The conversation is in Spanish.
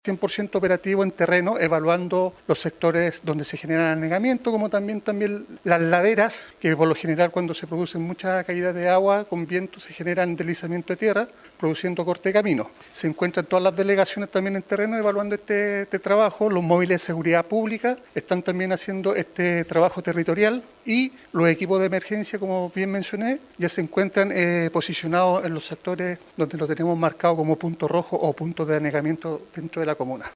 100% operativo en terreno, evaluando los sectores donde se genera anegamiento, como también las laderas, que por lo general cuando se producen mucha caída de agua con viento se generan deslizamiento de tierra, produciendo corte de camino. Se encuentran todas las delegaciones también en terreno evaluando este trabajo. Los móviles de seguridad pública están también haciendo este trabajo territorial y los equipos de emergencia, como bien mencioné, ya se encuentran posicionados en los sectores donde lo tenemos marcado como punto rojo o punto de anegamiento dentro de la comuna.